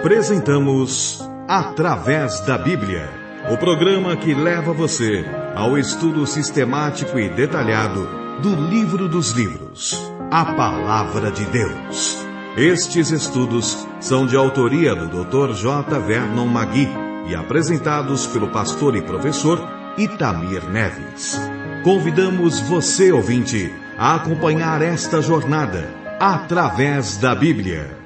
Apresentamos Através da Bíblia, o programa que leva você ao estudo sistemático e detalhado do Livro dos Livros, a Palavra de Deus. Estes estudos são de autoria do Dr. J. Vernon Magui e apresentados pelo pastor e professor Itamir Neves. Convidamos você, ouvinte, a acompanhar esta jornada através da Bíblia.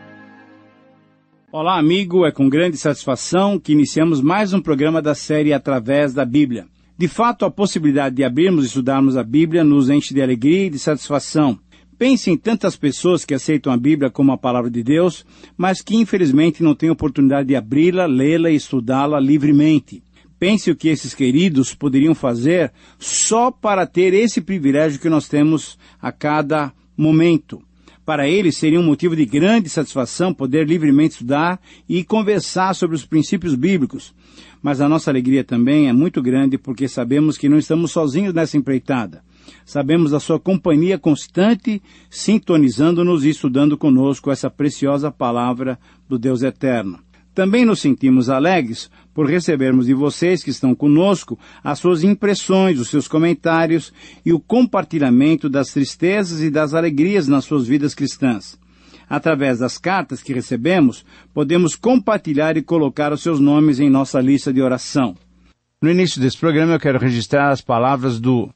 Olá, amigo, é com grande satisfação que iniciamos mais um programa da série Através da Bíblia. De fato, a possibilidade de abrirmos e estudarmos a Bíblia nos enche de alegria e de satisfação. Pense em tantas pessoas que aceitam a Bíblia como a palavra de Deus, mas que infelizmente não têm oportunidade de abri-la, lê-la e estudá-la livremente. Pense o que esses queridos poderiam fazer só para ter esse privilégio que nós temos a cada momento. Para eles seria um motivo de grande satisfação poder livremente estudar e conversar sobre os princípios bíblicos. Mas a nossa alegria também é muito grande porque sabemos que não estamos sozinhos nessa empreitada. Sabemos da sua companhia constante, sintonizando-nos e estudando conosco essa preciosa palavra do Deus eterno. Também nos sentimos alegres por recebermos de vocês que estão conosco as suas impressões, os seus comentários e o compartilhamento das tristezas e das alegrias nas suas vidas cristãs. Através das cartas que recebemos, podemos compartilhar e colocar os seus nomes em nossa lista de oração. No início desse programa eu quero registrar as palavras do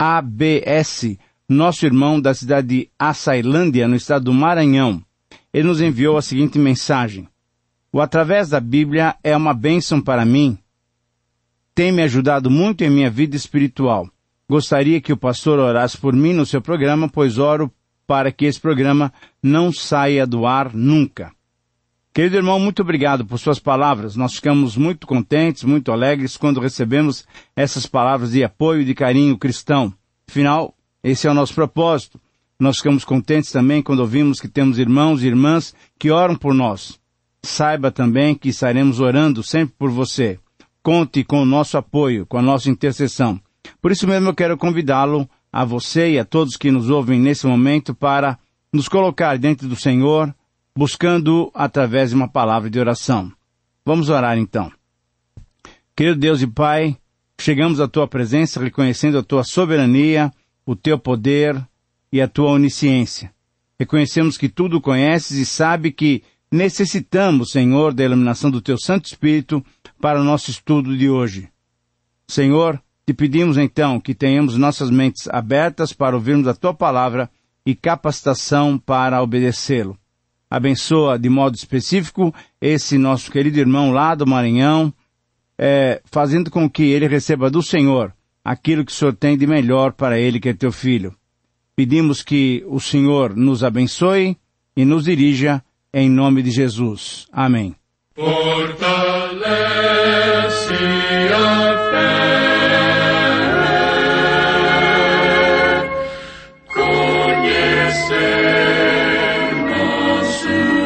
ABS, nosso irmão da cidade de Açailândia, no estado do Maranhão. Ele nos enviou a seguinte mensagem: o Através da Bíblia é uma bênção para mim. Tem me ajudado muito em minha vida espiritual. Gostaria que o pastor orasse por mim no seu programa, pois oro para que esse programa não saia do ar nunca. Querido irmão, muito obrigado por suas palavras. Nós ficamos muito contentes, muito alegres quando recebemos essas palavras de apoio e de carinho cristão. Afinal, esse é o nosso propósito. Nós ficamos contentes também quando ouvimos que temos irmãos e irmãs que oram por nós. Saiba também que estaremos orando sempre por você. Conte com o nosso apoio, com a nossa intercessão. Por isso mesmo eu quero convidá-lo, a você e a todos que nos ouvem nesse momento, para nos colocar diante do Senhor, buscando através de uma palavra de oração. Vamos orar então. Querido Deus e Pai, chegamos à Tua presença reconhecendo a Tua soberania, o Teu poder e a Tua onisciência. Reconhecemos que tudo conheces e sabe que necessitamos, Senhor, da iluminação do Teu Santo Espírito para o nosso estudo de hoje. Senhor, te pedimos então que tenhamos nossas mentes abertas para ouvirmos a Tua palavra e capacitação para obedecê-lo. Abençoa de modo específico esse nosso querido irmão lá do Maranhão, fazendo com que ele receba do Senhor aquilo que o Senhor tem de melhor para ele, que é Teu Filho. Pedimos que o Senhor nos abençoe e nos dirija em nome de Jesus. Amém. Fortalece a fé, conhecer nosso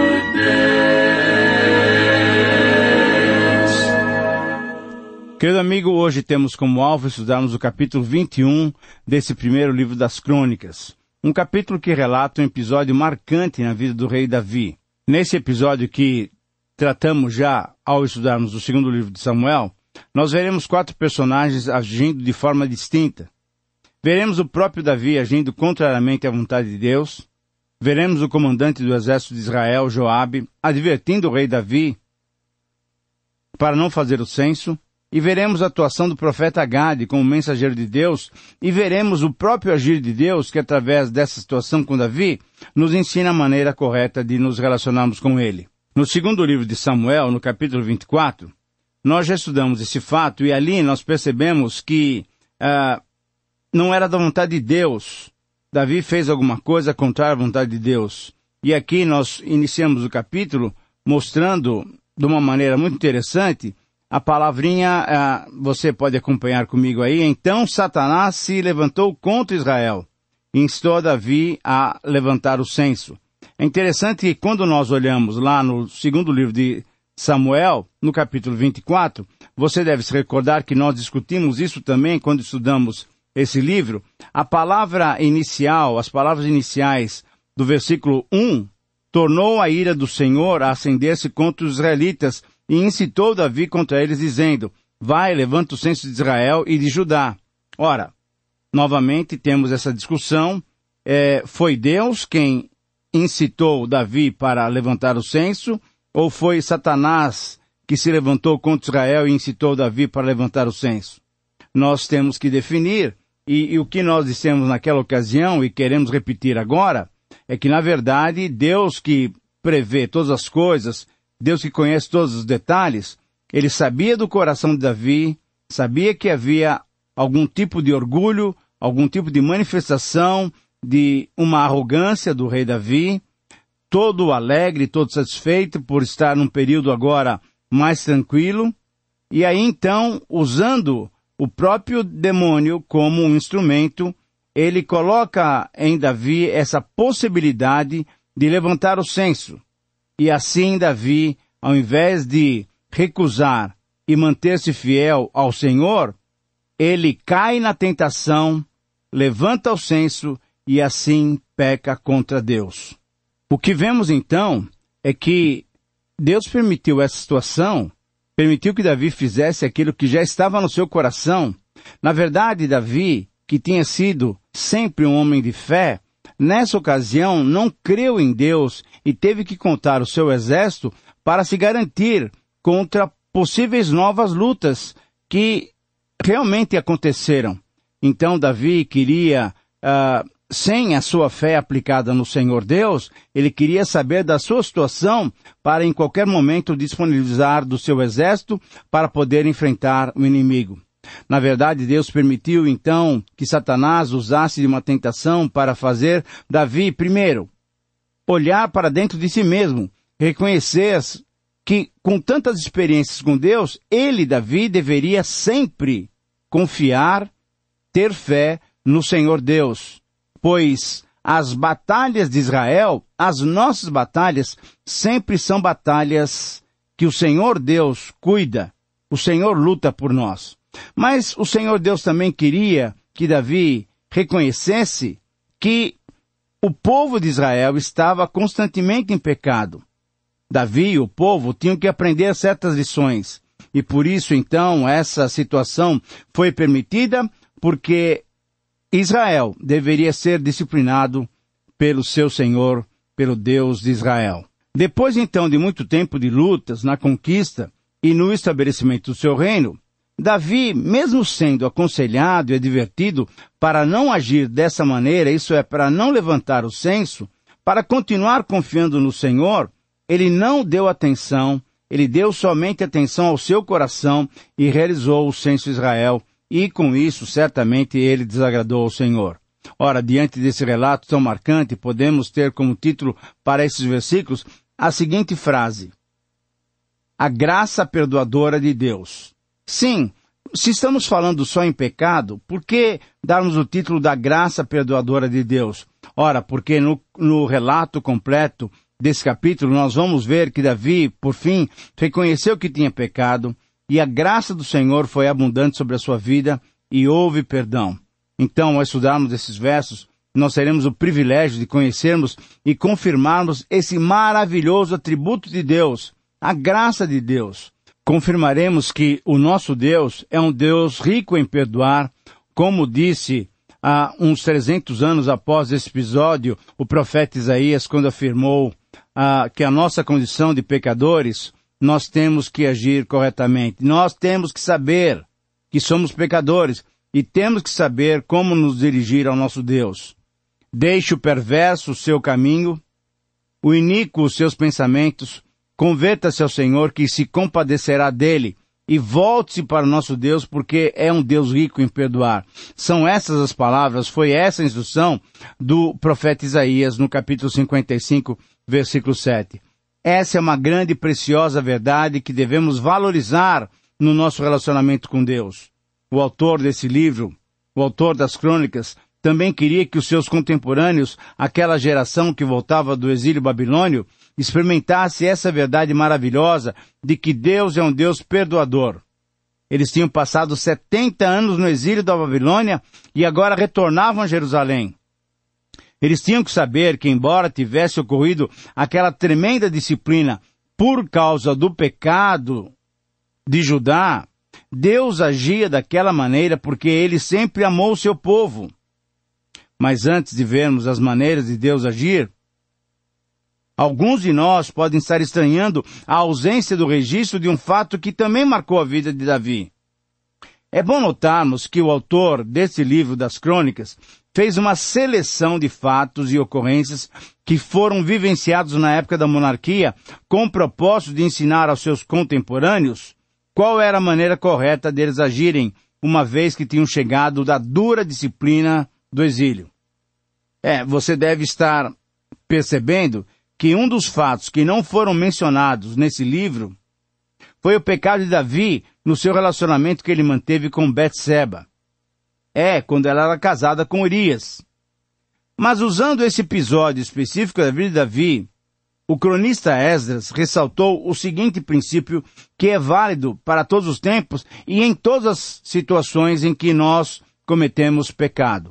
Deus. Querido amigo, hoje temos como alvo estudarmos o capítulo 21 desse primeiro livro das Crônicas. Um capítulo que relata um episódio marcante na vida do rei Davi. Nesse episódio que tratamos já ao estudarmos o segundo livro de Samuel, nós veremos 4 personagens agindo de forma distinta. Veremos o próprio Davi agindo contrariamente à vontade de Deus. Veremos o comandante do exército de Israel, Joabe, advertindo o rei Davi para não fazer o censo. E veremos a atuação do profeta Gade como mensageiro de Deus, e veremos o próprio agir de Deus, que através dessa situação com Davi, nos ensina a maneira correta de nos relacionarmos com ele. No segundo livro de Samuel, no capítulo 24, nós já estudamos esse fato, e ali nós percebemos que não era da vontade de Deus. Davi fez alguma coisa contrária à vontade de Deus. E aqui nós iniciamos o capítulo mostrando, de uma maneira muito interessante, a palavrinha, você pode acompanhar comigo aí. Então Satanás se levantou contra Israel e instou Davi a levantar o censo. É interessante que quando nós olhamos lá no segundo livro de Samuel, no capítulo 24, você deve se recordar que nós discutimos isso também quando estudamos esse livro. A palavra inicial, as palavras iniciais do versículo 1, tornou a ira do Senhor a acender-se contra os israelitas e incitou Davi contra eles, dizendo: vai, levanta o censo de Israel e de Judá. Ora, novamente temos essa discussão. Foi Deus quem incitou Davi para levantar o censo, ou foi Satanás que se levantou contra Israel e incitou Davi para levantar o censo? Nós temos que definir, e o que nós dissemos naquela ocasião e queremos repetir agora, é que, na verdade, Deus que prevê todas as coisas, Deus que conhece todos os detalhes, ele sabia do coração de Davi, sabia que havia algum tipo de orgulho, algum tipo de manifestação de uma arrogância do rei Davi, todo alegre, todo satisfeito por estar num período agora mais tranquilo, e aí então, usando o próprio demônio como um instrumento, ele coloca em Davi essa possibilidade de levantar o censo. E assim Davi, ao invés de recusar e manter-se fiel ao Senhor, ele cai na tentação, levanta o censo e assim peca contra Deus. O que vemos então é que Deus permitiu essa situação, permitiu que Davi fizesse aquilo que já estava no seu coração. Na verdade, Davi, que tinha sido sempre um homem de fé, nessa ocasião não creu em Deus e teve que contar o seu exército para se garantir contra possíveis novas lutas que realmente aconteceram. Então Davi queria, sem a sua fé aplicada no Senhor Deus, ele queria saber da sua situação para em qualquer momento disponibilizar do seu exército para poder enfrentar o inimigo. Na verdade, Deus permitiu, então, que Satanás usasse de uma tentação para fazer Davi, primeiro, olhar para dentro de si mesmo, reconhecer que, com tantas experiências com Deus, ele, Davi, deveria sempre confiar, ter fé no Senhor Deus, pois as batalhas de Israel, as nossas batalhas, sempre são batalhas que o Senhor Deus cuida, o Senhor luta por nós. Mas o Senhor Deus também queria que Davi reconhecesse que o povo de Israel estava constantemente em pecado. Davi e o povo tinham que aprender certas lições. E por isso, então, essa situação foi permitida, porque Israel deveria ser disciplinado pelo seu Senhor, pelo Deus de Israel. Depois, então, de muito tempo de lutas na conquista e no estabelecimento do seu reino, Davi, mesmo sendo aconselhado e advertido para não agir dessa maneira, isso é, para não levantar o censo, para continuar confiando no Senhor, ele não deu atenção, ele deu somente atenção ao seu coração e realizou o censo de Israel, e com isso, certamente, ele desagradou ao Senhor. Ora, diante desse relato tão marcante, podemos ter como título para esses versículos a seguinte frase: a graça perdoadora de Deus. Sim, se estamos falando só em pecado, por que darmos o título da graça perdoadora de Deus? Ora, porque no relato completo desse capítulo nós vamos ver que Davi, por fim, reconheceu que tinha pecado e a graça do Senhor foi abundante sobre a sua vida e houve perdão. Então, ao estudarmos esses versos, nós teremos o privilégio de conhecermos e confirmarmos esse maravilhoso atributo de Deus, a graça de Deus. Confirmaremos que o nosso Deus é um Deus rico em perdoar, como disse há uns 300 anos após esse episódio, o profeta Isaías, quando afirmou que a nossa condição de pecadores, nós temos que agir corretamente. Nós temos que saber que somos pecadores e temos que saber como nos dirigir ao nosso Deus. Deixe o perverso o seu caminho, o iníquo os seus pensamentos, converta-se ao Senhor, que se compadecerá dele, e volte-se para o nosso Deus, porque é um Deus rico em perdoar. São essas as palavras, foi essa a instrução do profeta Isaías, no capítulo 55, versículo 7. Essa é uma grande e preciosa verdade que devemos valorizar no nosso relacionamento com Deus. O autor desse livro, o autor das Crônicas, também queria que os seus contemporâneos, aquela geração que voltava do exílio babilônio, experimentasse essa verdade maravilhosa de que Deus é um Deus perdoador. Eles tinham passado 70 anos no exílio da Babilônia e agora retornavam a Jerusalém. Eles tinham que saber que, embora tivesse ocorrido aquela tremenda disciplina por causa do pecado de Judá, Deus agia daquela maneira porque Ele sempre amou o seu povo. Mas antes de vermos as maneiras de Deus agir, alguns de nós podem estar estranhando a ausência do registro de um fato que também marcou a vida de Davi. É bom notarmos que o autor desse livro das Crônicas fez uma seleção de fatos e ocorrências que foram vivenciados na época da monarquia com o propósito de ensinar aos seus contemporâneos qual era a maneira correta deles agirem, uma vez que tinham chegado da dura disciplina do exílio. Você deve estar percebendo que um dos fatos que não foram mencionados nesse livro foi o pecado de Davi no seu relacionamento que ele manteve com Betseba. Quando ela era casada com Urias. Mas usando esse episódio específico da vida de Davi, o cronista Esdras ressaltou o seguinte princípio que é válido para todos os tempos e em todas as situações em que nós cometemos pecado.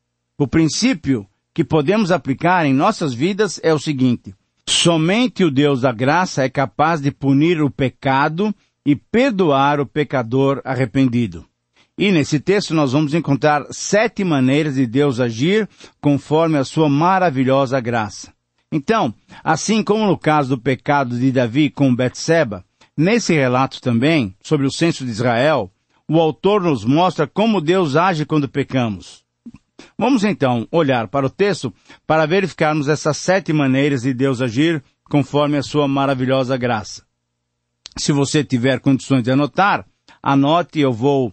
O princípio que podemos aplicar em nossas vidas é o seguinte: somente o Deus da graça é capaz de punir o pecado e perdoar o pecador arrependido. E nesse texto nós vamos encontrar 7 maneiras de Deus agir conforme a sua maravilhosa graça. Então, assim como no caso do pecado de Davi com Betseba, nesse relato também, sobre o censo de Israel, o autor nos mostra como Deus age quando pecamos. Vamos então olhar para o texto para verificarmos essas 7 maneiras de Deus agir conforme a sua maravilhosa graça. Se você tiver condições de anotar, anote, eu vou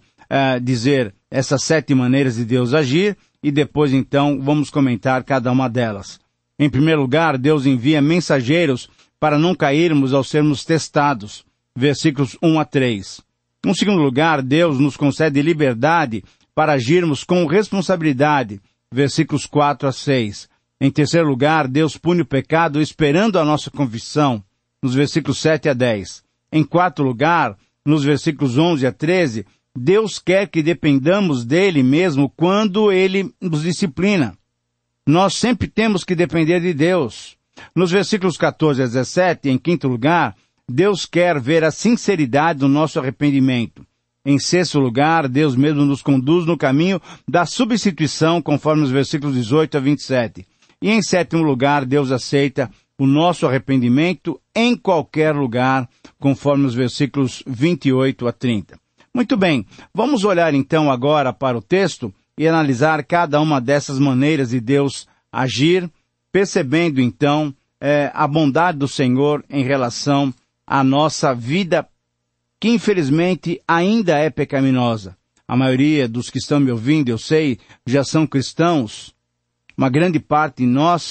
dizer essas 7 maneiras de Deus agir e depois então vamos comentar cada uma delas. Em primeiro lugar, Deus envia mensageiros para não cairmos ao sermos testados. Versículos 1 a 3. Em segundo lugar, Deus nos concede liberdade para agirmos com responsabilidade. Versículos 4 a 6. Em terceiro lugar, Deus pune o pecado esperando a nossa confissão. Nos versículos 7 a 10. Em quarto lugar, nos versículos 11 a 13, Deus quer que dependamos dele mesmo quando ele nos disciplina. Nós sempre temos que depender de Deus. Nos versículos 14 a 17, em quinto lugar, Deus quer ver a sinceridade do nosso arrependimento. Em sexto lugar, Deus mesmo nos conduz no caminho da substituição, conforme os versículos 18 a 27. E em sétimo lugar, Deus aceita o nosso arrependimento em qualquer lugar, conforme os versículos 28 a 30. Muito bem, vamos olhar então agora para o texto e analisar cada uma dessas maneiras de Deus agir, percebendo então a bondade do Senhor em relação à nossa vida, que infelizmente ainda é pecaminosa. A maioria dos que estão me ouvindo, eu sei, já são cristãos. Uma grande parte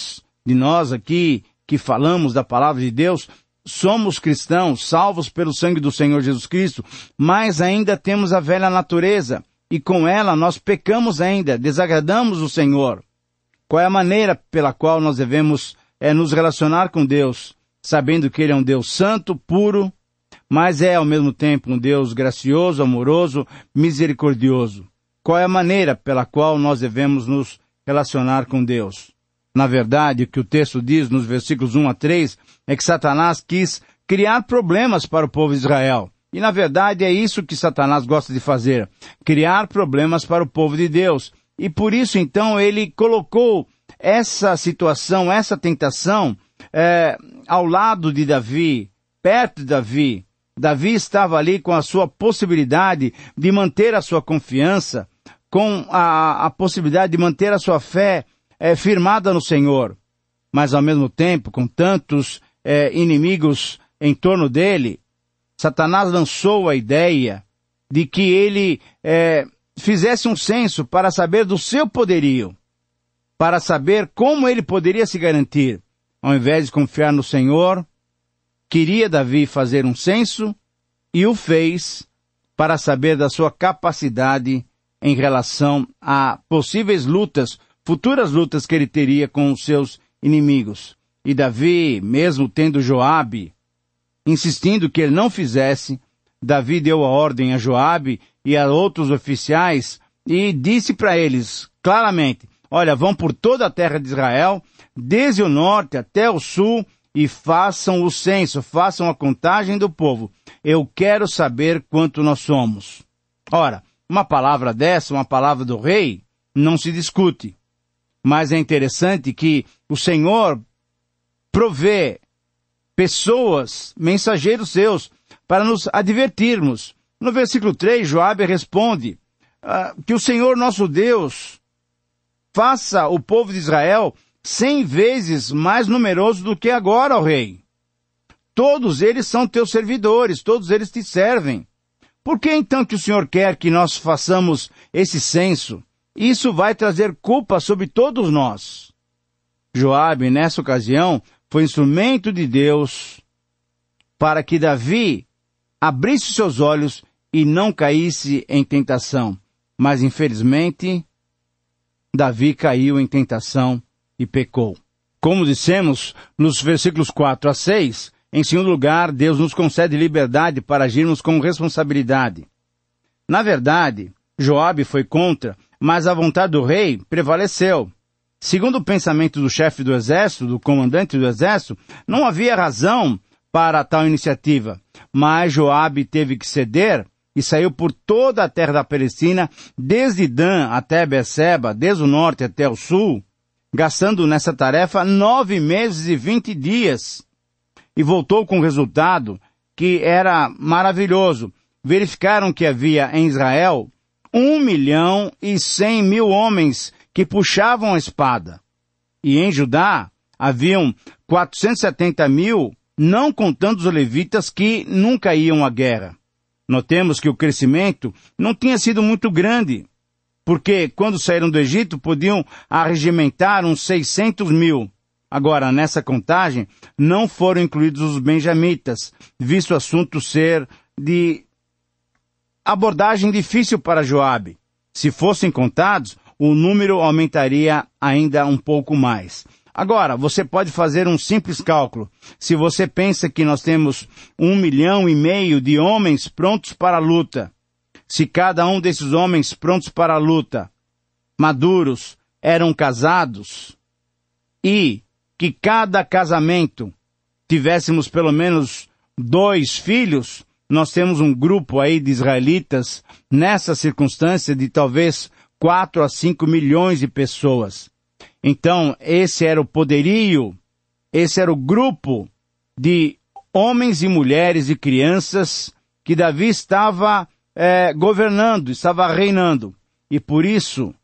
de nós aqui que falamos da palavra de Deus, somos cristãos, salvos pelo sangue do Senhor Jesus Cristo, mas ainda temos a velha natureza. E com ela nós pecamos ainda, desagradamos o Senhor. Qual é a maneira pela qual nós devemos nos relacionar com Deus, sabendo que Ele é um Deus santo, puro, mas é ao mesmo tempo um Deus gracioso, amoroso, misericordioso? Qual é a maneira pela qual nós devemos nos relacionar com Deus? Na verdade, o que o texto diz nos versículos 1 a 3 é que Satanás quis criar problemas para o povo de Israel. E, na verdade, é isso que Satanás gosta de fazer, criar problemas para o povo de Deus. E por isso, então, ele colocou essa situação, essa tentação, ao lado de Davi, perto de Davi. Davi estava ali com a sua possibilidade de manter a sua confiança, com a possibilidade de manter a sua fé firmada no Senhor. Mas, ao mesmo tempo, com tantos inimigos em torno dele, Satanás lançou a ideia de que ele fizesse um censo para saber do seu poderio, para saber como ele poderia se garantir. Ao invés de confiar no Senhor, queria Davi fazer um censo e o fez para saber da sua capacidade em relação a possíveis lutas, futuras lutas que ele teria com os seus inimigos. E Davi, mesmo tendo Joabe insistindo que ele não fizesse, Davi deu a ordem a Joabe e a outros oficiais e disse para eles claramente: olha, vão por toda a terra de Israel, desde o norte até o sul, e façam o censo, façam a contagem do povo. Eu quero saber quanto nós somos. Ora, uma palavra dessa, uma palavra do rei, não se discute. Mas é interessante que o Senhor provê pessoas, mensageiros seus, para nos advertirmos. No versículo 3, Joabe responde que o Senhor nosso Deus faça o povo de Israel 100 vezes mais numeroso do que agora, ó rei. Todos eles são teus servidores, todos eles te servem. Por que então que o Senhor quer que nós façamos esse censo? Isso vai trazer culpa sobre todos nós. Joabe, nessa ocasião, foi instrumento de Deus para que Davi abrisse seus olhos e não caísse em tentação. Mas, infelizmente, Davi caiu em tentação e pecou. Como dissemos nos versículos 4 a 6, em segundo lugar, Deus nos concede liberdade para agirmos com responsabilidade. Na verdade, Joabe foi contra, mas a vontade do rei prevaleceu. Segundo o pensamento do chefe do exército, do comandante do exército, não havia razão para tal iniciativa, mas Joabe teve que ceder e saiu por toda a terra da Palestina, desde Dan até Berseba, desde o norte até o sul, gastando nessa tarefa 9 meses e 20 dias. E voltou com o resultado que era maravilhoso. Verificaram que havia em Israel 1.100.000 homens que puxavam a espada. E em Judá haviam 470.000, não contando os levitas que nunca iam à guerra. Notemos que o crescimento não tinha sido muito grande, porque quando saíram do Egito podiam arregimentar uns 600.000. Agora, nessa contagem, não foram incluídos os benjamitas, visto o assunto ser de abordagem difícil para Joabe. Se fossem contados, o número aumentaria ainda um pouco mais. Agora, você pode fazer um simples cálculo. Se você pensa que nós temos 1,5 milhão de homens prontos para a luta, se cada um desses homens prontos para a luta, maduros, eram casados, e que cada casamento tivéssemos pelo menos 2 filhos, nós temos um grupo aí de israelitas, nessa circunstância, de talvez 4 a 5 milhões de pessoas. Então, esse era o poderio, esse era o grupo de homens e mulheres e crianças que Davi estava governando, estava reinando. E por isso,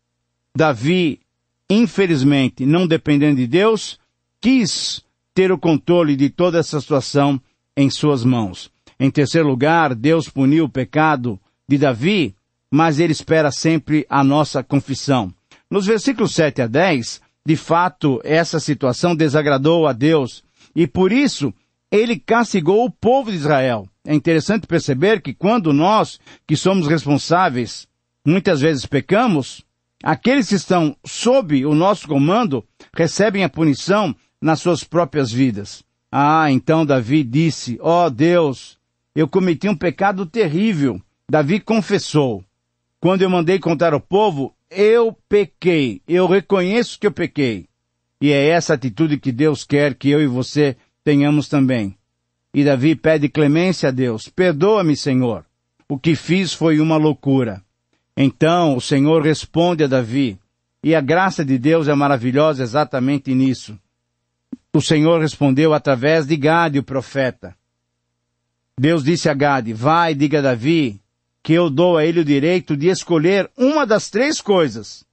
Davi, infelizmente, não dependendo de Deus, quis ter o controle de toda essa situação em suas mãos. Em terceiro lugar, Deus puniu o pecado de Davi, mas ele espera sempre a nossa confissão. Nos versículos 7 a 10, de fato, essa situação desagradou a Deus, e por isso ele castigou o povo de Israel. É interessante perceber que quando nós, que somos responsáveis, muitas vezes pecamos, aqueles que estão sob o nosso comando recebem a punição nas suas próprias vidas. Então Davi disse, Deus, eu cometi um pecado terrível. Davi confessou. Quando eu mandei contar ao povo, eu pequei. Eu reconheço que eu pequei. E é essa atitude que Deus quer que eu e você tenhamos também. E Davi pede clemência a Deus. Perdoa-me, Senhor. O que fiz foi uma loucura. Então o Senhor responde a Davi. E a graça de Deus é maravilhosa exatamente nisso. O Senhor respondeu através de Gade, o profeta. Deus disse a Gade, vai e diga a Davi que eu dou a ele o direito de escolher uma das 3 coisas.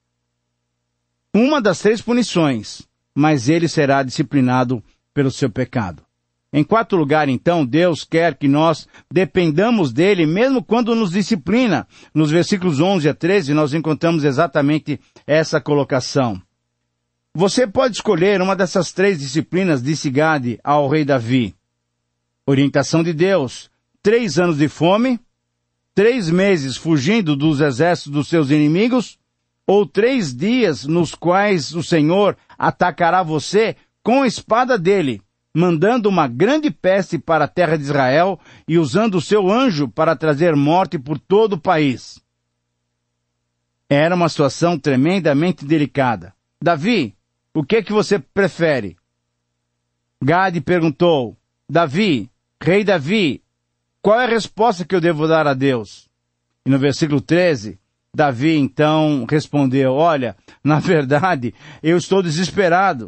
Uma das 3 punições, mas ele será disciplinado pelo seu pecado. Em quarto lugar, então, Deus quer que nós dependamos dele, mesmo quando nos disciplina. Nos versículos 11 a 13, nós encontramos exatamente essa colocação. Você pode escolher uma dessas 3 disciplinas, disse Gade ao rei Davi. Orientação de Deus, 3 anos de fome, 3 meses fugindo dos exércitos dos seus inimigos, ou 3 dias nos quais o Senhor atacará você com a espada dele, mandando uma grande peste para a terra de Israel e usando o seu anjo para trazer morte por todo o país. Era uma situação tremendamente delicada. Davi, o que é que você prefere? Gade perguntou, Davi, rei Davi, qual é a resposta que eu devo dar a Deus? E no versículo 13, Davi então respondeu, olha, na verdade, eu estou desesperado.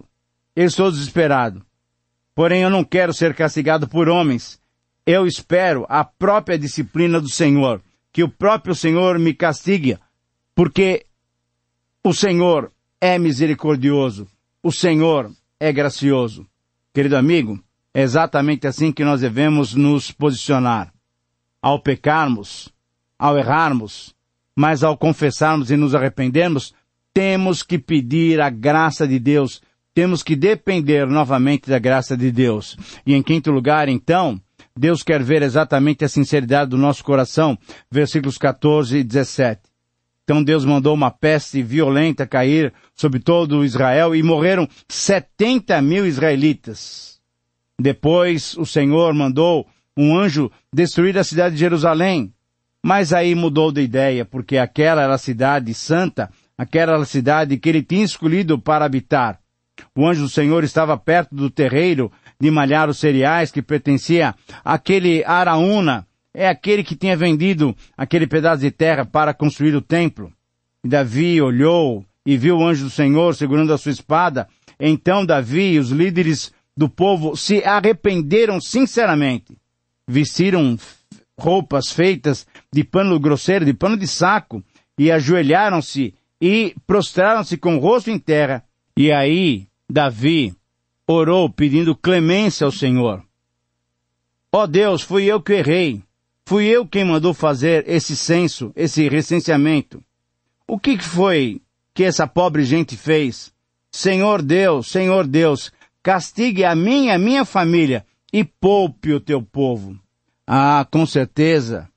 Porém, eu não quero ser castigado por homens. Eu espero a própria disciplina do Senhor, que o próprio Senhor me castigue, porque o Senhor é misericordioso, o Senhor é gracioso. Querido amigo, é exatamente assim que nós devemos nos posicionar. Ao pecarmos, ao errarmos, mas ao confessarmos e nos arrependermos, temos que pedir a graça de Deus, temos que depender novamente da graça de Deus. E em quinto lugar, então, Deus quer ver exatamente a sinceridade do nosso coração, versículos 14 e 17. Então Deus mandou uma peste violenta cair sobre todo Israel e morreram 70.000 israelitas. Depois o Senhor mandou um anjo destruir a cidade de Jerusalém. Mas aí mudou de ideia, porque aquela era a cidade santa, aquela era a cidade que ele tinha escolhido para habitar. O anjo do Senhor estava perto do terreiro de malhar os cereais que pertencia àquele Araúna, é aquele que tinha vendido aquele pedaço de terra para construir o templo. E Davi olhou e viu o anjo do Senhor segurando a sua espada. Então Davi e os líderes do povo se arrependeram sinceramente. Vestiram roupas feitas de pano grosseiro, de pano de saco, e ajoelharam-se e prostraram-se com o rosto em terra. E aí Davi orou pedindo clemência ao Senhor. Ó Deus, fui eu que errei. Fui eu quem mandou fazer esse censo, esse recenseamento. O que foi que essa pobre gente fez? Senhor Deus, castigue a mim e a minha família e poupe o teu povo. Ah, com certeza,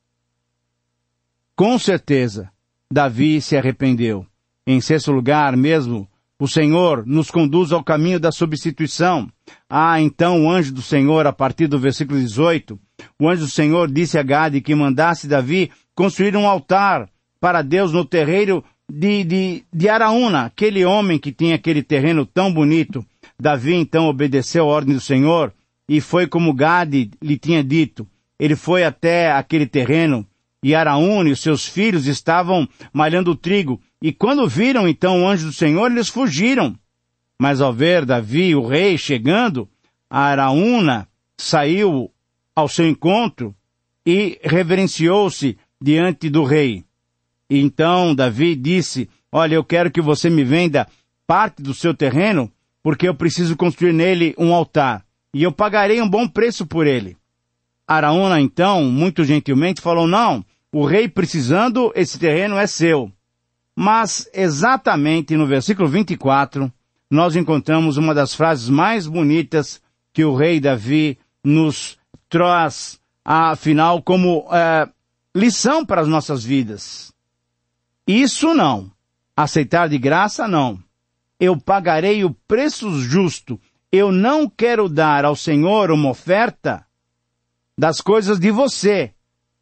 Davi se arrependeu. Em sexto lugar mesmo, o Senhor nos conduz ao caminho da substituição. Ah, então o anjo do Senhor, a partir do versículo 18, o anjo do Senhor disse a Gade que mandasse Davi construir um altar para Deus no terreiro de Araúna, aquele homem que tinha aquele terreno tão bonito. Davi então obedeceu a ordem do Senhor e foi como Gade lhe tinha dito. Ele foi até aquele terreno e Araúna e os seus filhos estavam malhando o trigo. E quando viram então o anjo do Senhor, eles fugiram. Mas ao ver Davi, o rei, chegando, Araúna saiu ao seu encontro e reverenciou-se diante do rei. E então Davi disse, olha, eu quero que você me venda parte do seu terreno, porque eu preciso construir nele um altar. E eu pagarei um bom preço por ele. Araúna, então, muito gentilmente, falou, não, o rei precisando, esse terreno é seu. Mas, exatamente no versículo 24, nós encontramos uma das frases mais bonitas que o rei Davi nos traz, afinal, como lição para as nossas vidas. Isso não. Aceitar de graça, não. Eu pagarei o preço justo. Eu não quero dar ao Senhor uma oferta das coisas de você.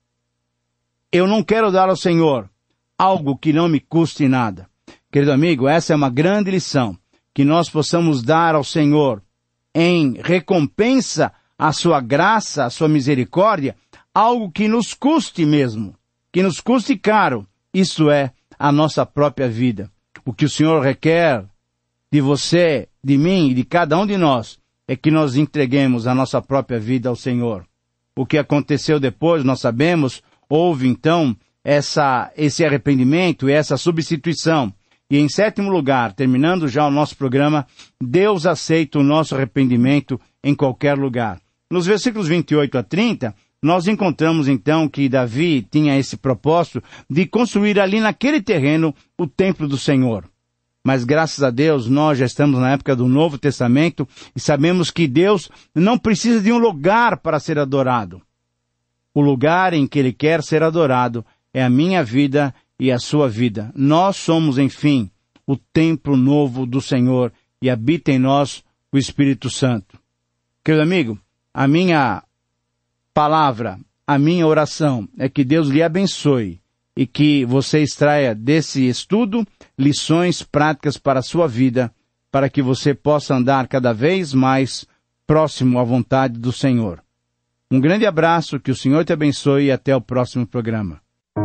Eu não quero dar ao Senhor algo que não me custe nada. Querido amigo, essa é uma grande lição, que nós possamos dar ao Senhor em recompensa à sua graça, à sua misericórdia, algo que nos custe mesmo, que nos custe caro, isto é, a nossa própria vida. O que o Senhor requer de você, de mim e de cada um de nós, é que nós entreguemos a nossa própria vida ao Senhor. O que aconteceu depois, nós sabemos, houve então esse arrependimento e essa substituição. E em sétimo lugar, terminando já o nosso programa, Deus aceita o nosso arrependimento em qualquer lugar. Nos versículos 28 a 30, nós encontramos então que Davi tinha esse propósito de construir ali naquele terreno o templo do Senhor. Mas graças a Deus nós já estamos na época do Novo Testamento e sabemos que Deus não precisa de um lugar para ser adorado. O lugar em que Ele quer ser adorado é a minha vida e a sua vida. Nós somos, enfim, o templo novo do Senhor e habita em nós o Espírito Santo. Querido amigo, a minha palavra, a minha oração é que Deus lhe abençoe e que você extraia desse estudo lições práticas para a sua vida, para que você possa andar cada vez mais próximo à vontade do Senhor. Um grande abraço, que o Senhor te abençoe e até o próximo programa.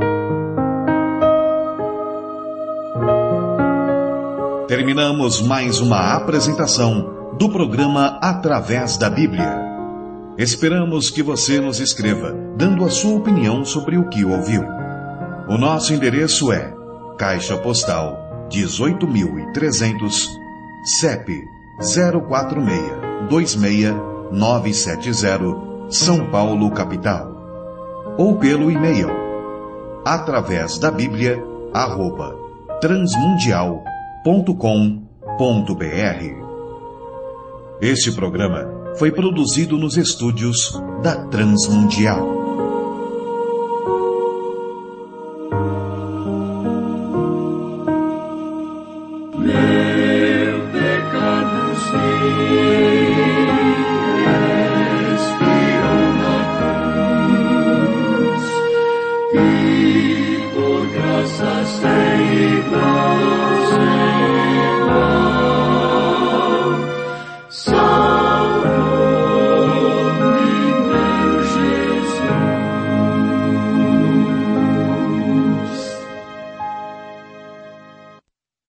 Terminamos mais uma apresentação do programa Através da Bíblia. Esperamos que você nos escreva, dando a sua opinião sobre o que ouviu. O nosso endereço é Caixa Postal 18.300, CEP 046-26970, São Paulo, capital. Ou pelo e-mail atravésdabiblia@transmundial.com.br. Este programa foi produzido nos estúdios da Transmundial.